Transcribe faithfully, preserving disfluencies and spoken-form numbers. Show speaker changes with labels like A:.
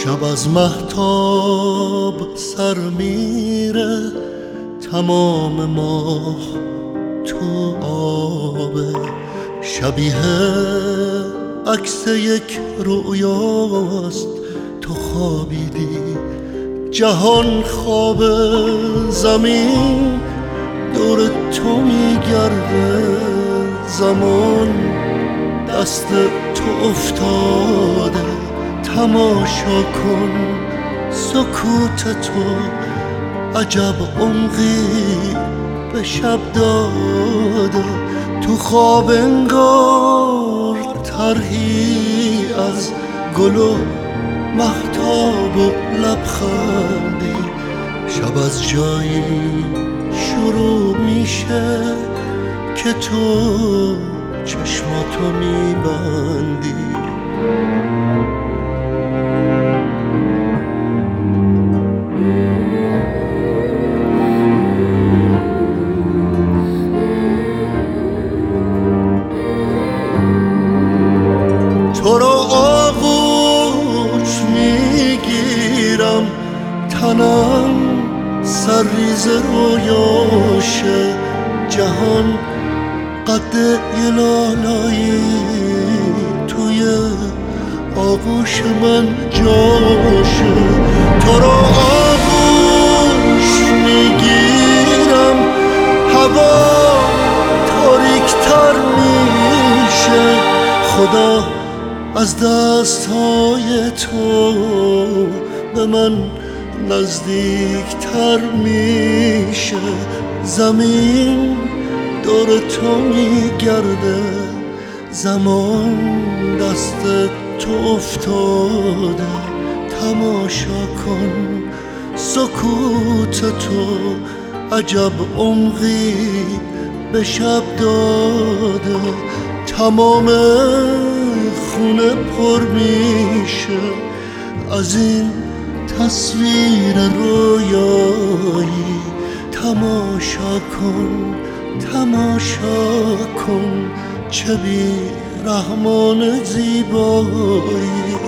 A: شب از مهتاب سر میره، تمام ماه تو آبه، شبیه عکس یک رویاست. تو خوابیدی جهان خواب، زمین دور تو میگرده، زمان دست تو افتاده. تماشا کن سکوت تو، عجب عمقی به شب داده. تو خواب انگار طرحی از گل و مهتاب و لبخندی. شب از جایی شروع میشه که تو چشماتو میبندی. تو رو آغوش میگیرم، تنم سرریز رویاشه. جهان قد یه لالایی توی آغوش من جاشه. تو رو آغوش میگیرم، هوا تاریکتر میشه. خدا از دستهای تو به من نزدیکتر میشه. زمین دور تو میگرده، زمان دست تو افتاده. تماشا کن سکوت تو، عجب عمقی به شب داده. تمام خونه پر میشه از این تصویر رویایی. تماشا کن تماشا کن چه بی رحمان زیبایی.